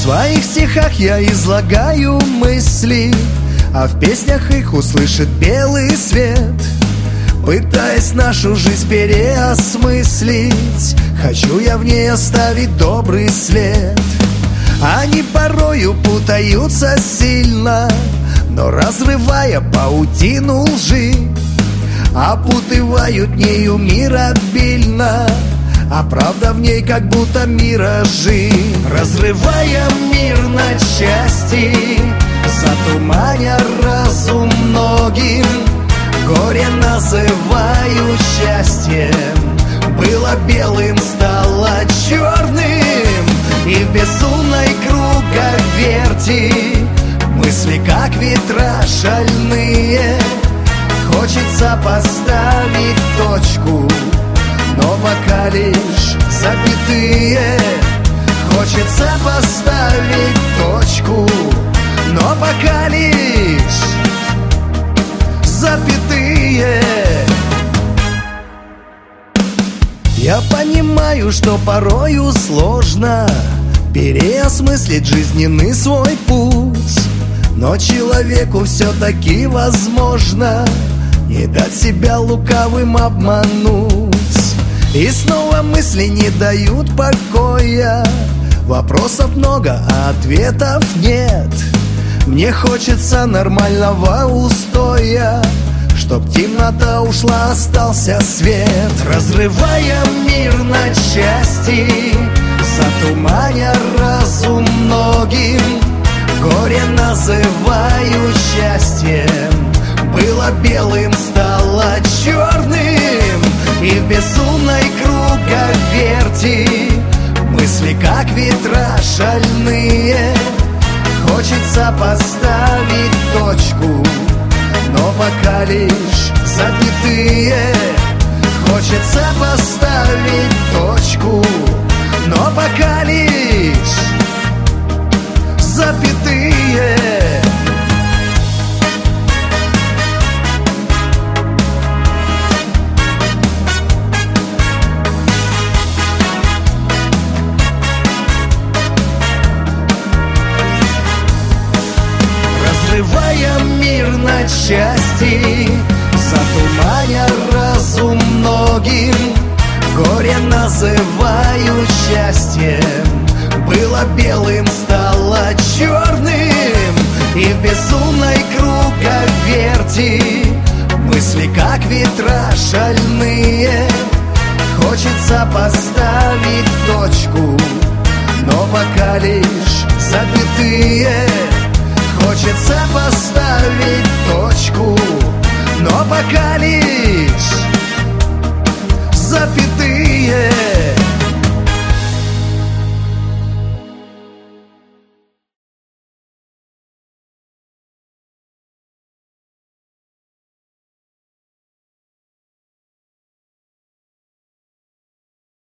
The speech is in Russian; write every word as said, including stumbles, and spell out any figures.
В своих стихах я излагаю мысли, а в песнях их услышит белый свет. Пытаясь нашу жизнь переосмыслить, хочу я в ней оставить добрый след. Они порою путаются сильно, но разрывая паутину лжи, опутывают нею мир обильно, а правда в ней как будто миражи. Разрывая мир на части, затуманя разум многим, горе называю счастьем. Было белым, стало черным, и в безумной круговерти мысли как ветра шальные. Хочется поставить точку, но пока лишь запятые. Хочется поставить точку, но пока лишь запятые. Я понимаю, что порою сложно переосмыслить жизненный свой путь, но человеку все-таки возможно не дать себя лукавым обмануть. И снова мысли не дают покоя, вопросов много, а ответов нет. Мне хочется нормального устоя, чтоб темнота ушла, остался свет. Разрывая мир на части, затуманя разум многим, горе называю счастьем. Было белым, стало черным, и в безумной круговерти мысли как ветра шальные. Хочется поставить точку, но пока лишь запятые. Хочется поставить точку, но пока лишь запятые. Разрывая мир на части, затуманя разум многим, горе называю счастьем. Было белым, стало черным, и в безумной круговерти мысли как ветра шальные. Хочется поставить точку, но пока лишь запятые. Хочется поставить точку, но пока лишь запятые.